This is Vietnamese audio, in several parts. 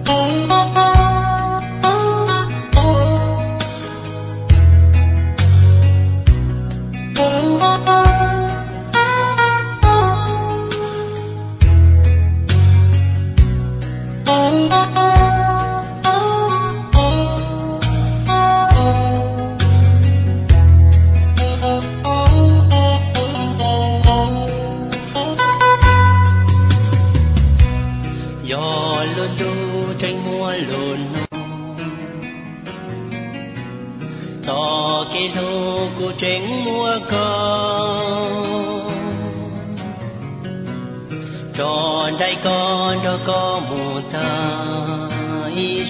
gió luôn đu tranh mua lùn to cái lô của tranh mua con tròn đây con đó có một ta ý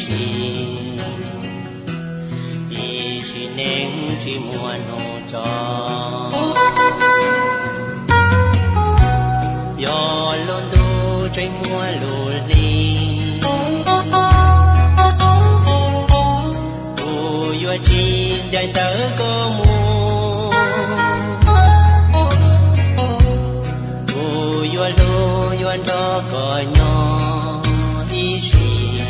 xì nên chỉ mua nô cho gió luôn đu tranh mua lùn đi yo chi đàn tớ có mù yo lô yo đó có nhỏ ý xì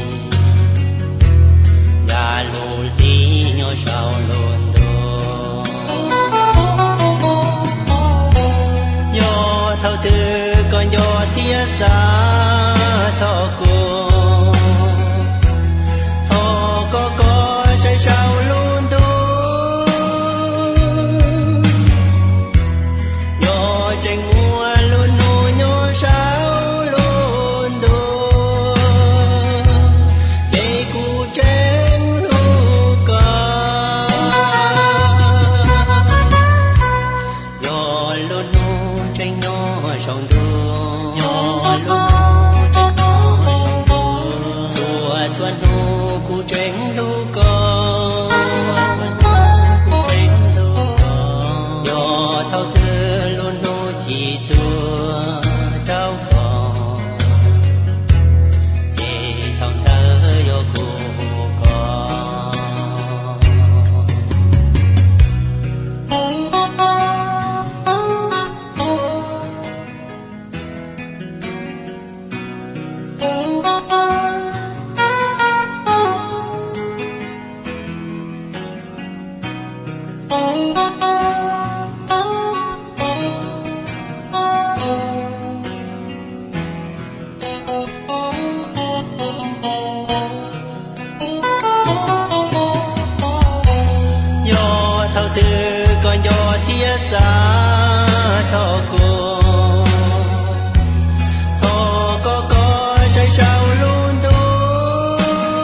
gà lô đi nhỏ sao lôn đô yo thâu tư con yo thiết xa thọ cô có say sao luôn tôi yo tranh mua luôn nô nhô sao luôn tôi cây cu tranh lu ca yo luôn nô tranh nhô sòng tôi yo luôn nô tranh nhô sòng tôi chùa chuan nô cu tranh lu thâu tư luôn nô chỉ tua trao còn chỉ thòng thơ yo cô con thâu tư con yo thiết xa thọ cô thọ có say sao luôn tôi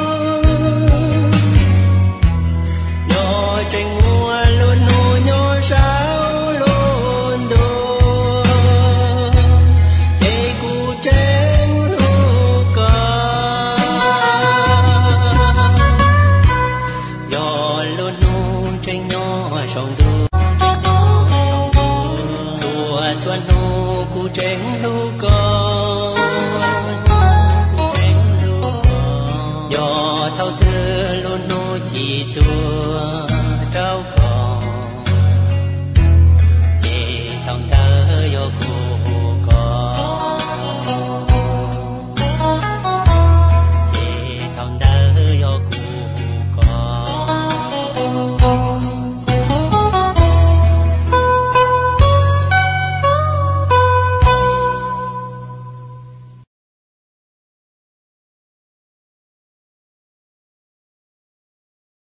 yo tranh mua luôn nô nhô sao luôn tôi cây cu tranh lu ca yo luôn nô tranh nhỏ sòng đu chùa chuan nô cu tranh lu con yo thâu tư luôn nô chỉ tua trao còn chỉ thòng thơ yo cô con chỉ thòng thơ yo cô con